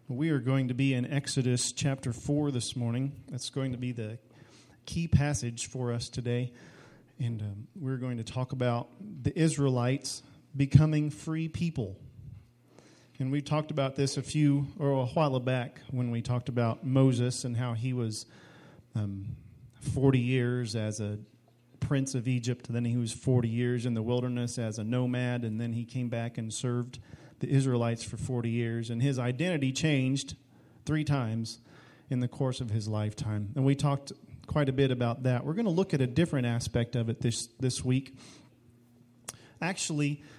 We are going to be in Exodus chapter 4 this morning. That's going to be the key passage for us today. And we're going to talk about the Israelites becoming free people. And we talked about this a while back when we talked about Moses and how he was 40 years as a prince of Egypt. Then he was 40 years in the wilderness as a nomad, and then he came back and served the Israelites for 40 years, and his identity changed 3 times in the course of his lifetime. And we talked quite a bit about that. We're going to look at a different aspect of it this week. Actually,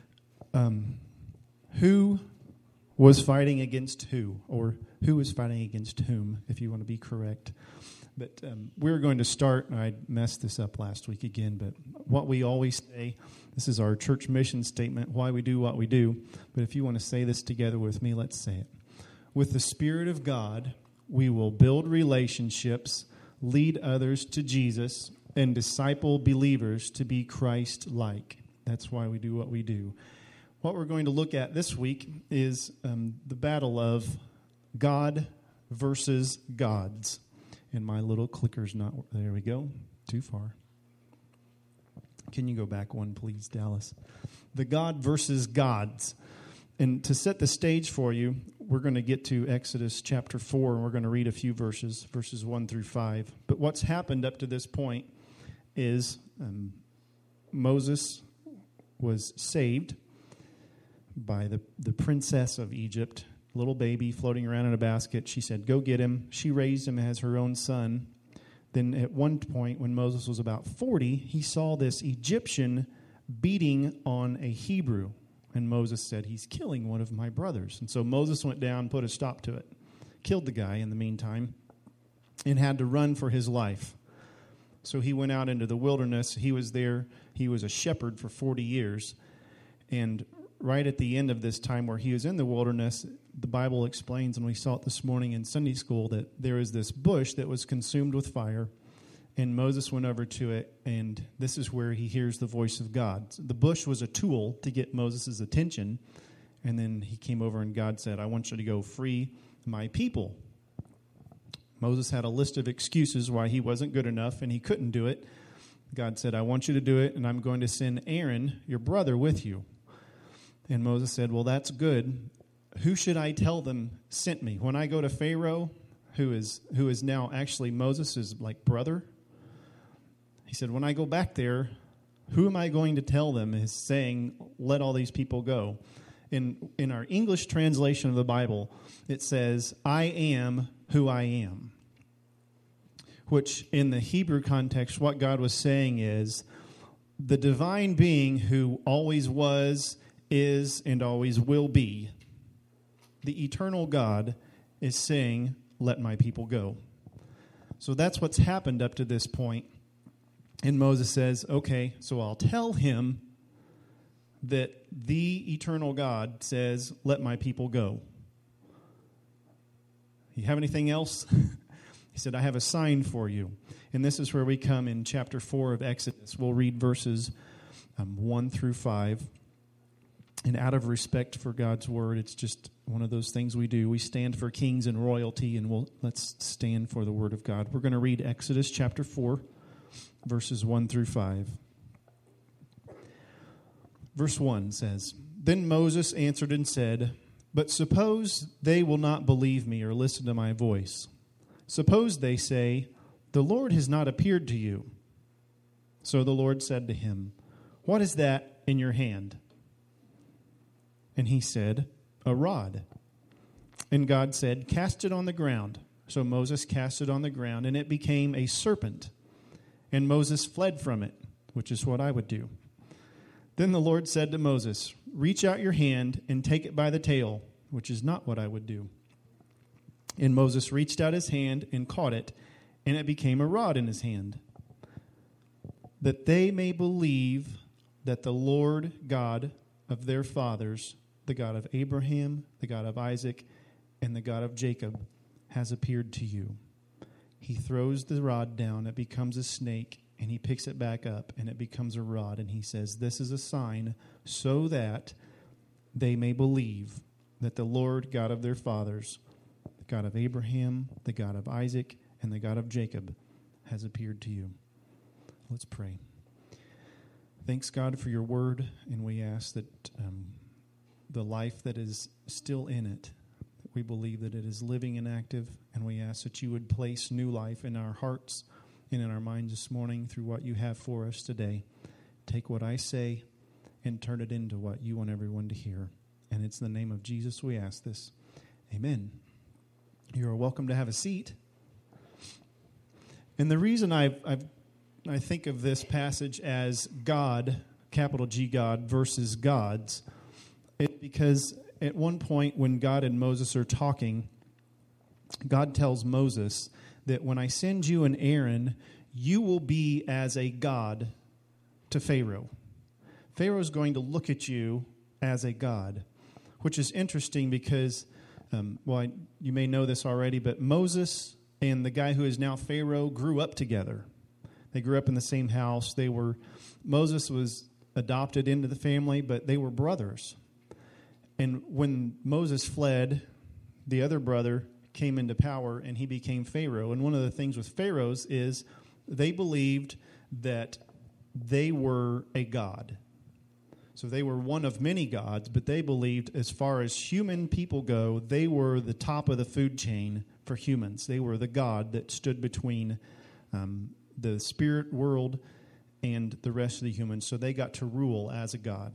who was fighting against who, or who was fighting against whom, if you want to be correct. But we're going to start, I messed this up last week again, but what we always say, this is our church mission statement, why we do what we do. But if you want to say this together with me, let's say it. With the Spirit of God, we will build relationships, lead others to Jesus, and disciple believers to be Christ-like. That's why we do what we do. What we're going to look at this week is the battle of God versus gods. And my little clicker's not, there we go, too far. Can you go back one, please, Dallas? The God versus gods. And to set the stage for you, we're going to get to Exodus chapter 4, and we're going to read a few verses 1 through 5. But what's happened up to this point is Moses was saved by the princess of Egypt, little baby floating around in a basket. She said, go get him. She raised him as her own son. Then at one point, when Moses was about 40, he saw this Egyptian beating on a Hebrew. And Moses said, he's killing one of my brothers. And so Moses went down, put a stop to it, killed the guy in the meantime, and had to run for his life. So he went out into the wilderness. He was there. He was a shepherd for 40 years. And right at the end of this time where he was in the wilderness, the Bible explains, and we saw it this morning in Sunday school, that there is this bush that was consumed with fire, and Moses went over to it, and this is where he hears the voice of God. The bush was a tool to get Moses' attention, and then he came over and God said, I want you to go free my people. Moses had a list of excuses why he wasn't good enough and he couldn't do it. God said, I want you to do it, and I'm going to send Aaron, your brother, with you. And Moses said, well, that's good. Who should I tell them sent me? When I go to Pharaoh, who is now actually Moses' brother, he said, when I go back there, who am I going to tell them is saying, let all these people go? In our English translation of the Bible, it says, I am who I am. Which in the Hebrew context, what God was saying is, the divine being who always was, is, and always will be, the eternal God is saying, let my people go. So that's what's happened up to this point. And Moses says, okay, so I'll tell him that the eternal God says, let my people go. You have anything else? He said, I have a sign for you. And this is where we come in chapter 4 of Exodus. We'll read verses 1 through 5. And out of respect for God's word, it's just one of those things we do. We stand for kings and royalty, and let's stand for the word of God. We're going to read Exodus chapter 4, verses 1 through 5. Verse 1 says, Then Moses answered and said, But suppose they will not believe me or listen to my voice. Suppose they say, The Lord has not appeared to you. So the Lord said to him, What is that in your hand? And he said, A rod. And God said, Cast it on the ground. So Moses cast it on the ground, and it became a serpent. And Moses fled from it, which is what I would do. Then the Lord said to Moses, Reach out your hand and take it by the tail, which is not what I would do. And Moses reached out his hand and caught it, and it became a rod in his hand, that they may believe that the Lord God of their fathers, the God of Abraham, the God of Isaac, and the God of Jacob, has appeared to you. He throws the rod down, it becomes a snake, and he picks it back up, and it becomes a rod. And he says, this is a sign so that they may believe that the Lord God of their fathers God of Abraham, the God of Isaac, and the God of Jacob, has appeared to you. Let's pray. Thanks, God, for your word, and we ask that the life that is still in it, we believe that it is living and active, and we ask that you would place new life in our hearts and in our minds this morning through what you have for us today. Take what I say and turn it into what you want everyone to hear. And it's in the name of Jesus we ask this. Amen. You are welcome to have a seat. And the reason I think of this passage as God, capital G God, versus gods, it's because at one point when God and Moses are talking, God tells Moses that when I send you and Aaron, you will be as a god to Pharaoh. Pharaoh's going to look at you as a god, which is interesting because, you may know this already, but Moses and the guy who is now Pharaoh grew up together. They grew up in the same house. Moses was adopted into the family, but they were brothers. And when Moses fled, the other brother came into power and he became Pharaoh. And one of the things with pharaohs is they believed that they were a god. So they were one of many gods, but they believed as far as human people go, they were the top of the food chain for humans. They were the god that stood between the spirit world and the rest of the humans. So they got to rule as a god.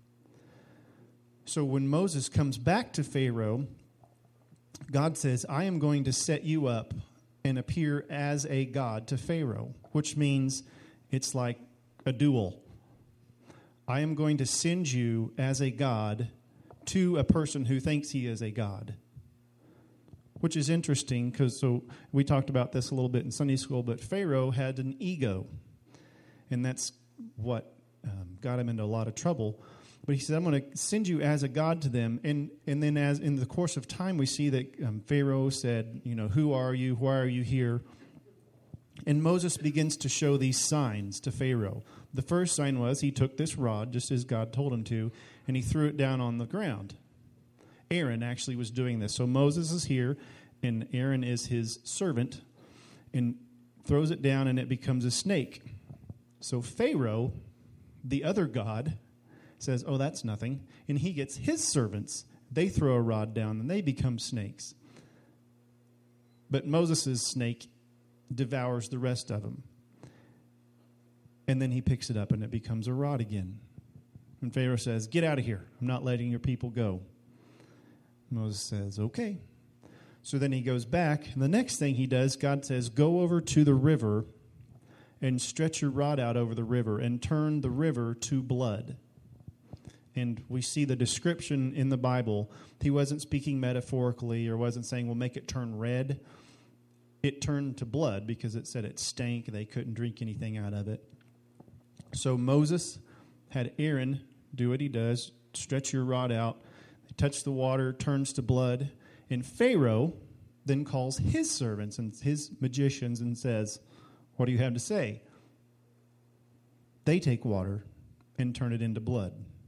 So when Moses comes back to Pharaoh, God says, I am going to set you up and appear as a god to Pharaoh, which means it's like a duel. I am going to send you as a god to a person who thinks he is a god, which is interesting because we talked about this a little bit in Sunday school, but Pharaoh had an ego, and that's what got him into a lot of trouble. But he said, I'm going to send you as a god to them. And then as in the course of time, we see that Pharaoh said, who are you? Why are you here? And Moses begins to show these signs to Pharaoh. The first sign was he took this rod, just as God told him to, and he threw it down on the ground. Aaron actually was doing this. So Moses is here, and Aaron is his servant, and throws it down, and it becomes a snake. So Pharaoh, the other god, says, oh, that's nothing. And he gets his servants. They throw a rod down, and they become snakes. But Moses' snake devours the rest of them. And then he picks it up, and it becomes a rod again. And Pharaoh says, get out of here. I'm not letting your people go. Moses says, okay. So then he goes back, and the next thing he does, God says, go over to the river and stretch your rod out over the river and turn the river to blood. And we see the description in the Bible. He wasn't speaking metaphorically or wasn't saying, well, make it turn red. It turned to blood because it said it stank. They couldn't drink anything out of it. So Moses had Aaron do what he does, stretch your rod out, touch the water, turns to blood. And Pharaoh then calls his servants and his magicians and says, what do you have to say? They take water and turn it into blood.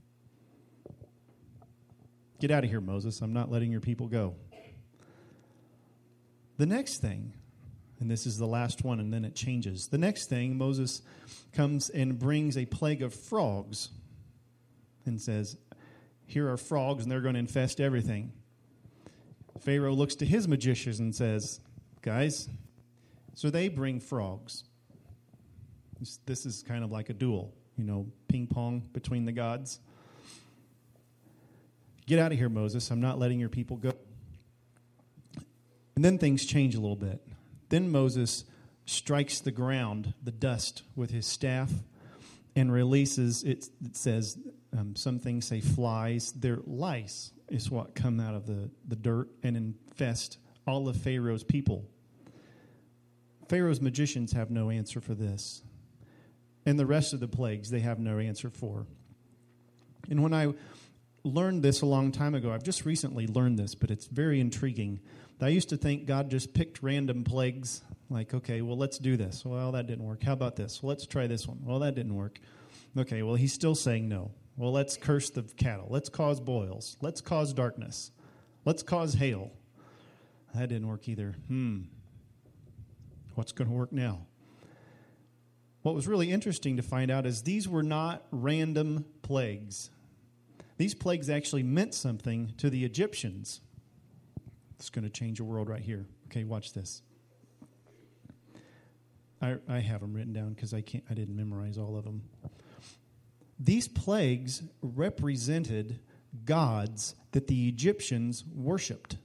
Get out of here, Moses. I'm not letting your people go. The next thing, and this is the last one, and then it changes. The next thing, Moses comes and brings a plague of frogs and says, here are frogs, and they're going to infest everything. Pharaoh looks to his magicians and says, guys, so they bring frogs. This is kind of like a duel, ping pong between the gods. Get out of here, Moses. I'm not letting your people go. And then things change a little bit. Then Moses strikes the ground, the dust, with his staff and releases, it says, some things say flies. They're lice is what come out of the dirt and infest all of Pharaoh's people. Pharaoh's magicians have no answer for this. And the rest of the plagues they have no answer for. And when I learned this a long time ago, I've just recently learned this, but it's very intriguing. I used to think God just picked random plagues, like, okay, well, let's do this. Well, that didn't work. How about this? Well, let's try this one. Well, that didn't work. Okay, well, he's still saying no. Well, let's curse the cattle. Let's cause boils. Let's cause darkness. Let's cause hail. that didn't work either. What's going to work now? What was really interesting to find out is these were not random plagues. These plagues actually meant something to the Egyptians. It's going to change the world right here. Okay, watch this. I have them written down because I didn't memorize all of them. These plagues represented gods that the Egyptians worshipped.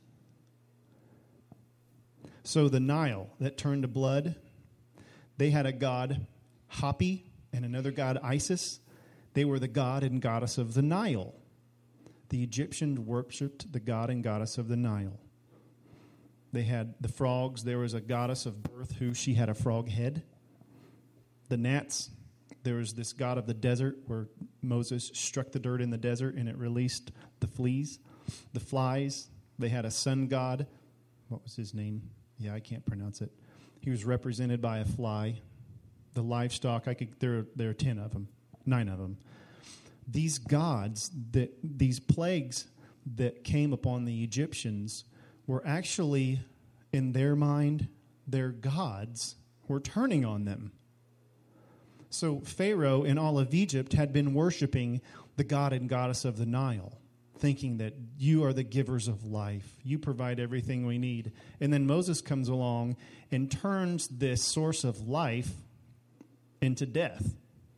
So the Nile that turned to blood, they had a god Hapi and another god Isis. They were the god and goddess of the Nile. The Egyptians worshipped the god and goddess of the Nile. They had the frogs. There was a goddess of birth who she had a frog head. The gnats, there was this god of the desert where Moses struck the dirt in the desert and it released the fleas. The flies, they had a sun god. What was his name? Yeah, I can't pronounce it. He was represented by a fly. The livestock, there are 10 of them, 9 of them. These gods, these plagues that came upon the Egyptians were actually, in their mind, their gods were turning on them. So Pharaoh and all of Egypt had been worshiping the god and goddess of the Nile, thinking that you are the givers of life. You provide everything we need. And then Moses comes along and turns this source of life into death.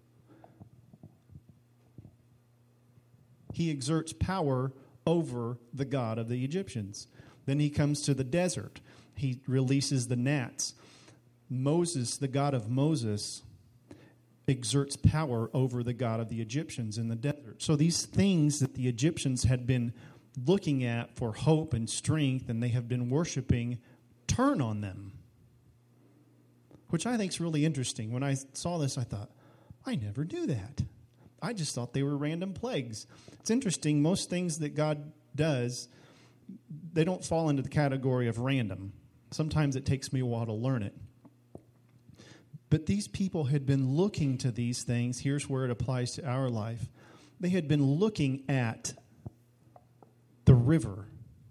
He exerts power over the god of the Egyptians. Then he comes to the desert. He releases the gnats. Moses, the God of Moses, exerts power over the God of the Egyptians in the desert. So these things that the Egyptians had been looking at for hope and strength and they have been worshiping turn on them, which I think is really interesting. When I saw this, I thought, I never knew that. I just thought they were random plagues. It's interesting. Most things that God does, they don't fall into the category of random. Sometimes it takes me a while to learn it. But these people had been looking to these things. Here's where it applies to our life. They had been looking at the river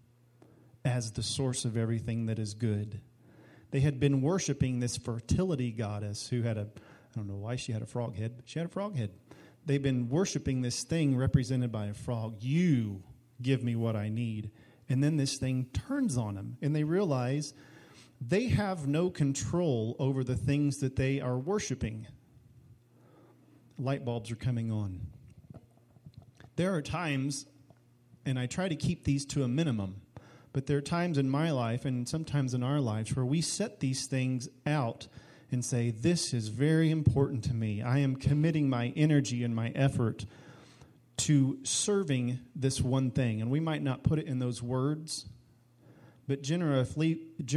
as the source of everything that is good. They had been worshiping this fertility goddess who had I don't know why she had a frog head, but she had a frog head. They've been worshiping this thing represented by a frog. You give me what I need. And then this thing turns on them, and they realize they have no control over the things that they are worshiping. Light bulbs are coming on. There are times, and I try to keep these to a minimum, but there are times in my life and sometimes in our lives where we set these things out and say, this is very important to me. I am committing my energy and my effort to serving this one thing. And we might not put it in those words, but generally,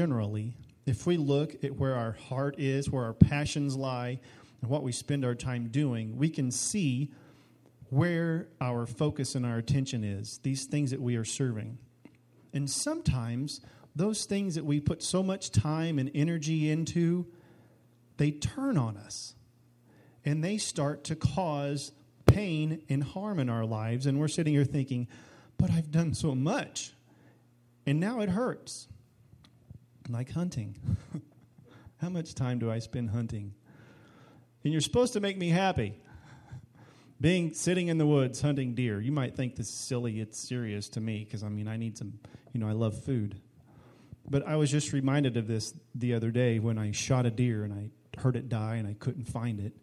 if we look at where our heart is, where our passions lie, and what we spend our time doing, we can see where our focus and our attention is, these things that we are serving. And sometimes those things that we put so much time and energy into, they turn on us. And they start to cause pain and harm in our lives. And we're sitting here thinking, but I've done so much. And now it hurts. Like hunting. How much time do I spend hunting? And you're supposed to make me happy. Sitting in the woods hunting deer. You might think this is silly. It's serious to me because, I need some, I love food. But I was just reminded of this the other day when I shot a deer and I heard it die and I couldn't find it.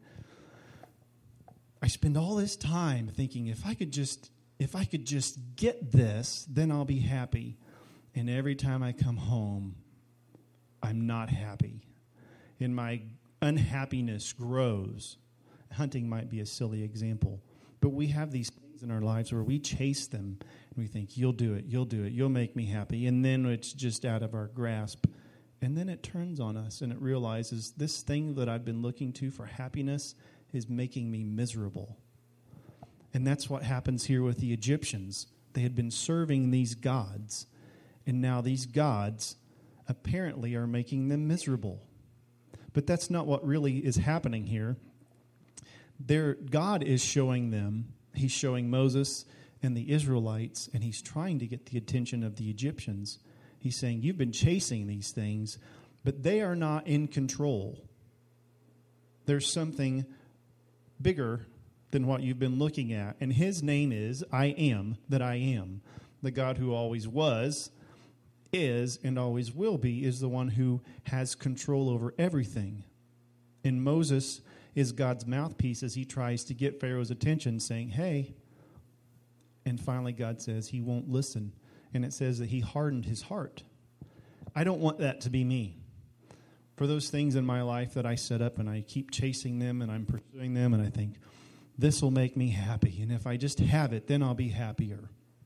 I spend all this time thinking if I could just get this, then I'll be happy. And every time I come home, I'm not happy. And my unhappiness grows. Hunting might be a silly example. But we have these things in our lives where we chase them. And we think, you'll do it, you'll make me happy. And then it's just out of our grasp. And then it turns on us and it realizes this thing that I've been looking to for happiness is making me miserable. And that's what happens here with the Egyptians. They had been serving these gods. And now these gods apparently are making them miserable. But that's not what really is happening here. God is showing them, he's showing Moses and the Israelites, and he's trying to get the attention of the Egyptians. He's saying, you've been chasing these things, but they are not in control. There's something bigger than what you've been looking at. And his name is I am that I am. The God who always was, is, and always will be, is the one who has control over everything. And Moses is God's mouthpiece as he tries to get Pharaoh's attention, saying, hey. And finally God says he won't listen. And it says that he hardened his heart. I don't want that to be me. For those things in my life that I set up and I keep chasing them and I'm pursuing them and I think, this will make me happy. And if I just have it, then I'll be happier.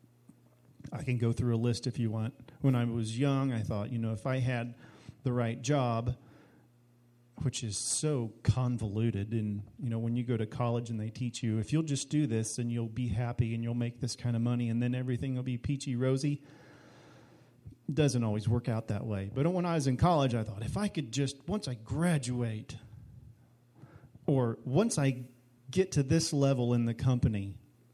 I can go through a list if you want. When I was young, I thought, if I had the right job, which is so convoluted. And, when you go to college and they teach you, if you'll just do this and you'll be happy and you'll make this kind of money and then everything will be peachy rosy. It doesn't always work out that way. But when I was in college, I thought, if I could just, once I graduate, or once I get to this level in the company,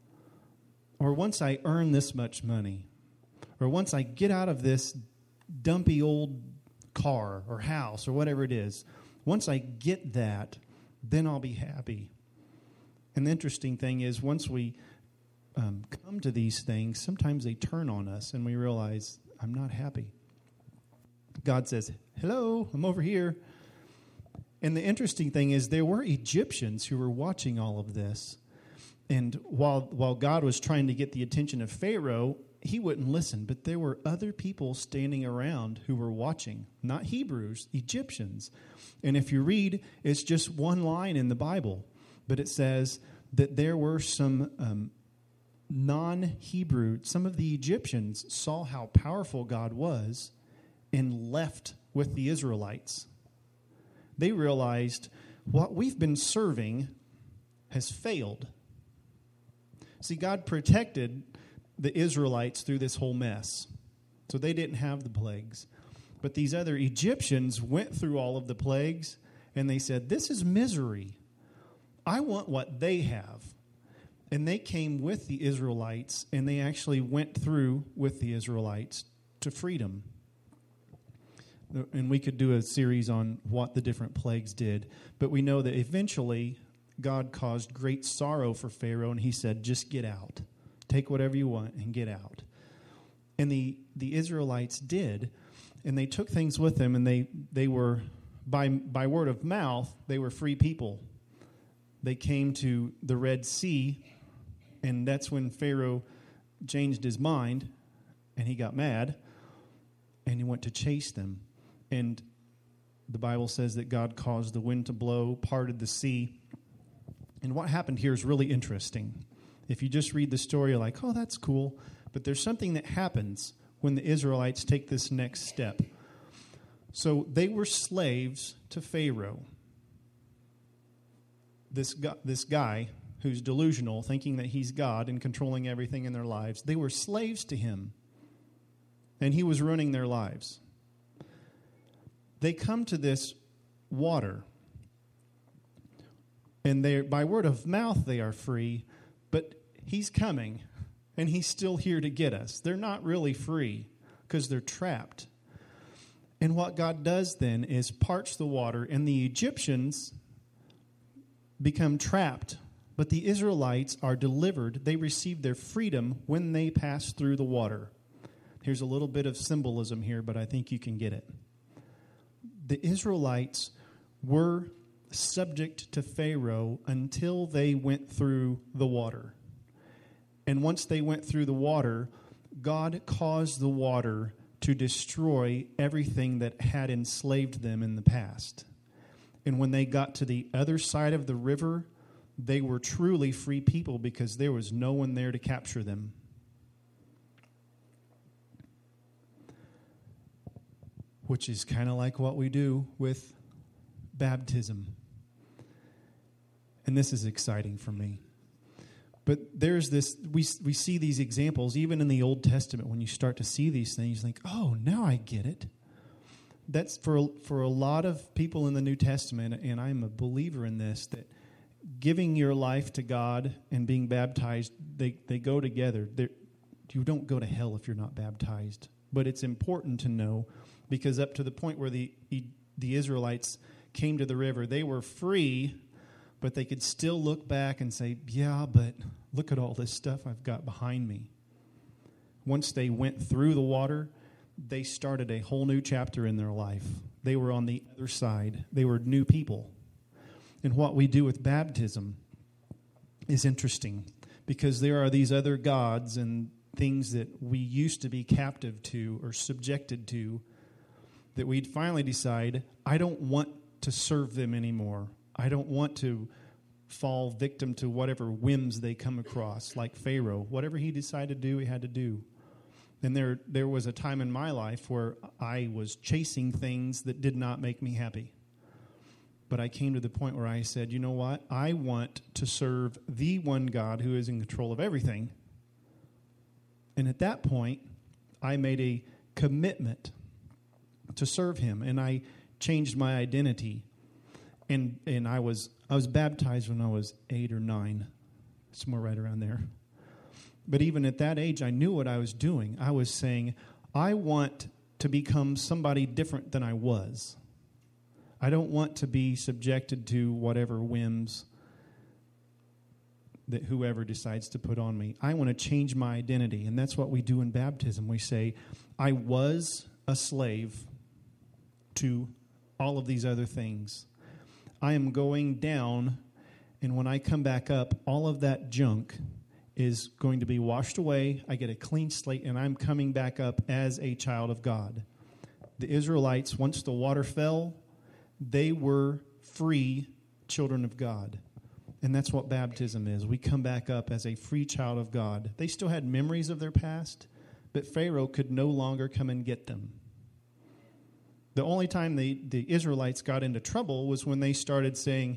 or once I earn this much money, or once I get out of this dumpy old car or house or whatever it is, once I get that, then I'll be happy. And the interesting thing is, once we come to these things, sometimes they turn on us and we realize, I'm not happy. God says, hello, I'm over here. And the interesting thing is, there were Egyptians who were watching all of this. And while God was trying to get the attention of Pharaoh, he wouldn't listen. But there were other people standing around who were watching. Not Hebrews, Egyptians. And if you read, it's just one line in the Bible. But it says that there were some non-Hebrew, some of the Egyptians saw how powerful God was and left with the Israelites. They realized what we've been serving has failed. See, God protected the Israelites through this whole mess. So they didn't have the plagues. But these other Egyptians went through all of the plagues, and they said, this is misery. I want what they have. And they came with the Israelites, and they actually went through with the Israelites to freedom. And we could do a series on what the different plagues did. But we know that eventually God caused great sorrow for Pharaoh, and he said, just get out. Take whatever you want and get out. And the Israelites did, and they took things with them, and they were, by word of mouth, they were free people. They came to the Red Sea, and that's when Pharaoh changed his mind, and he got mad, and he went to chase them. And the Bible says that God caused the wind to blow, parted the sea. And what happened here is really interesting. If you just read the story, you're like, oh, that's cool. But there's something that happens when the Israelites take this next step. So they were slaves to Pharaoh. This guy who's delusional, thinking that he's God and controlling everything in their lives, they were slaves to him. And he was ruining their lives. They come to this water. And they, by word of mouth, they are free. But he's coming, and he's still here to get us. They're not really free because they're trapped. And what God does then is parts the water, and the Egyptians become trapped. But the Israelites are delivered. They receive their freedom when they pass through the water. Here's a little bit of symbolism here, but I think you can get it. The Israelites were subject to Pharaoh until they went through the water. And once they went through the water, God caused the water to destroy everything that had enslaved them in the past. And when they got to the other side of the river, they were truly free people because there was no one there to capture them. Which is kind of like what we do with baptism. And this is exciting for me. But there's this, we see these examples, even in the Old Testament, when you start to see these things, you think, oh, now I get it. That's for a lot of people in the New Testament, and I'm a believer in this, that giving your life to God and being baptized, they go together. You don't go to hell if you're not baptized. but it's important to know because up to the point where the Israelites came to the river, they were free, but they could still look back and say, yeah, but look at all this stuff I've got behind me. Once they went through the water, they started a whole new chapter in their life. They were on the other side. They were new people. And what we do with baptism is interesting because there are these other gods and things that we used to be captive to or subjected to that we'd finally decide, I don't want to serve them anymore. I don't want to fall victim to whatever whims they come across, like Pharaoh. Whatever he decided to do, he had to do. And there was a time in my life where I was chasing things that did not make me happy. But I came to the point where I said, you know what? I want to serve the one God who is in control of everything. And at that point, I made a commitment to serve him. And I changed my identity. And I was baptized when I was 8 or 9, somewhere right around there. But even at that age, I knew what I was doing. I was saying, I want to become somebody different than I was. I don't want to be subjected to whatever whims that whoever decides to put on me. I want to change my identity. And that's what we do in baptism. We say, I was a slave to all of these other things. I am going down, and when I come back up, all of that junk is going to be washed away. I get a clean slate, and I'm coming back up as a child of God. The Israelites, once the water fell, they were free children of God. And that's what baptism is. We come back up as a free child of God. They still had memories of their past, but Pharaoh could no longer come and get them. The only time the Israelites got into trouble was when they started saying,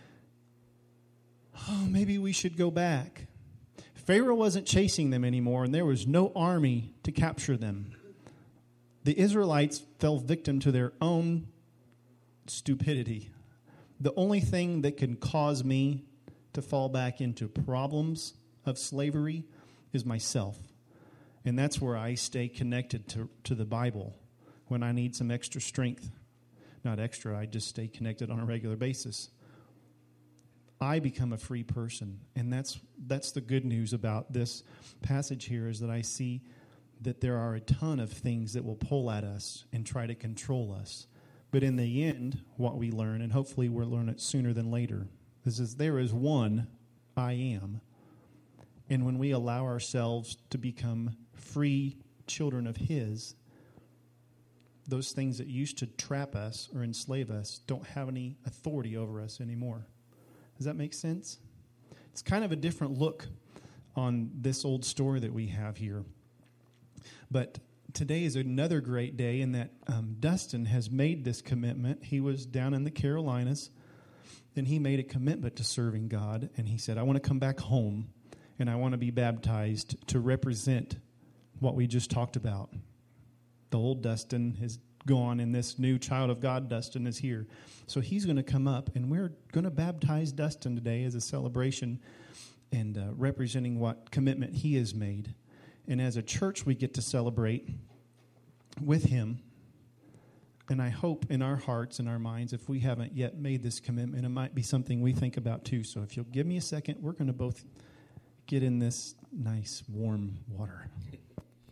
oh, maybe we should go back. Pharaoh wasn't chasing them anymore, and there was no army to capture them. The Israelites fell victim to their own stupidity. The only thing that can cause me to fall back into problems of slavery is myself. And that's where I stay connected to the Bible when I need some extra strength. Not extra, I just stay connected on a regular basis. I become a free person. And that's the good news about this passage here is that I see that there are a ton of things that will pull at us and try to control us. But in the end, what we learn, and hopefully we'll learn it sooner than later, is there is one I am. And when we allow ourselves to become free children of his, those things that used to trap us or enslave us don't have any authority over us anymore. Does that make sense? It's kind of a different look on this old story that we have here. But today is another great day in that Dustin has made this commitment. He was down in the Carolinas, and he made a commitment to serving God. And he said, I want to come back home, and I want to be baptized to represent what we just talked about. The old Dustin has gone, and this new child of God, Dustin, is here. So he's going to come up, and we're going to baptize Dustin today as a celebration and representing what commitment he has made. And as a church, we get to celebrate with him. And I hope in our hearts and our minds, if we haven't yet made this commitment, it might be something we think about too. So if you'll give me a second, we're going to both get in this nice warm water.